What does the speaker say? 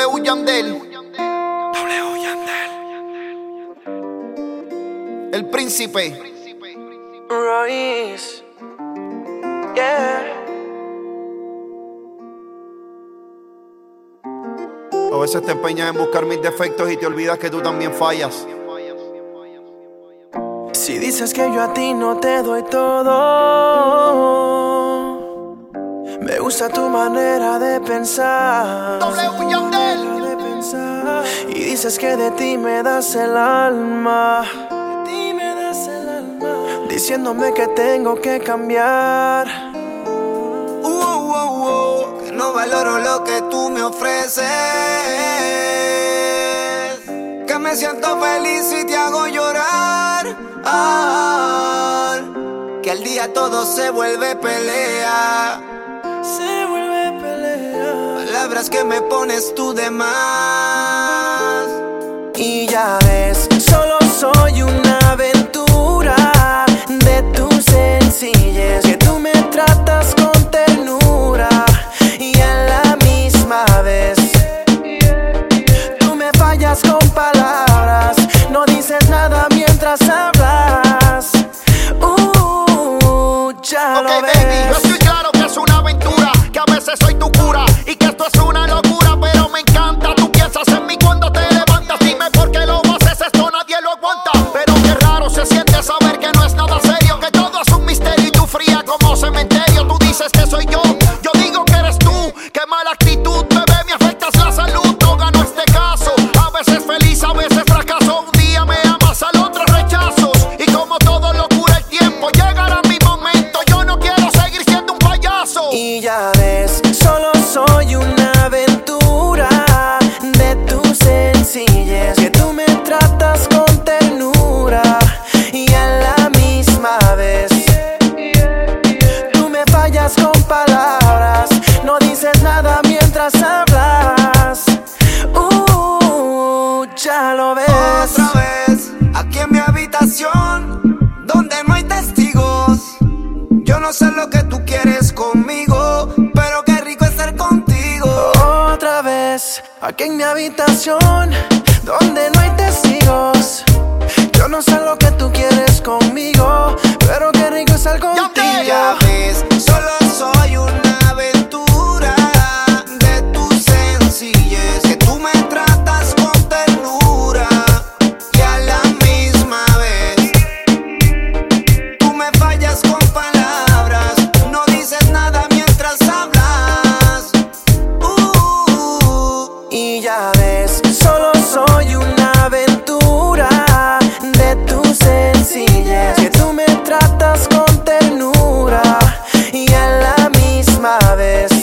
W Yandel. El príncipe. Royce. Yeah. A veces te empeñas en buscar mis defectos y te olvidas que tú también fallas. Si dices que yo a ti no te doy todo, me gusta tu manera de pensar. W Yandel. Y dices que de ti me das el alma, diciéndome que tengo que cambiar. Que no valoro lo que tú me ofreces, que me siento feliz y te hago llorar. Que al día todo se vuelve pelea. Palabras que me pones tú de más. Y ya ves, solo soy una aventura de tu sencillez, que tú me tratas con ternura y a la misma vez tú me fallas con palabras, no dices nada mientras hablas. Ya lo ves. Baby, yo estoy claro que es una aventura, que a veces soy tu cura y que esto es una locura, pero me encanta. Tú piensas en mí cuando te levantas. Dime por qué lo haces, esto nadie lo aguanta. Pero qué raro se siente saber que no es nada serio, que todo es un misterio y tú fría como cementerio. Tú dices que soy yo digo que eres tú. Qué mala actitud, bebé, me afectas la salud. No gano este caso, a veces feliz, a veces fracaso. Un día me amas, al otro rechazos. Y como todo lo cura el tiempo, llegará mi momento. Yo no quiero seguir siendo un payaso. Y ya ves, solo soy una aventura de tu sencillez, que tú me tratas con ternura y a la misma vez tú me fallas con palabras, no dices nada mientras hablas. Ya lo ves. Otra vez, aquí en mi habitación, donde no hay testigos. Yo no sé lo que tú quieres conmigo, pero qué rico estar contigo. Otra vez, aquí en mi habitación, donde no hay testigos. Yo no sé lo que tú quieres conmigo, pero qué rico estar contigo. Ya ves, solo soy una aventura de tu sencillez, que tú me tratas con ternura y a la misma vez tú me fallas con palabras, no dices nada mientras hablas. Y ya ves, solo soy una aventura de tu sencillez, que tú me tratas con ternura y a la misma vez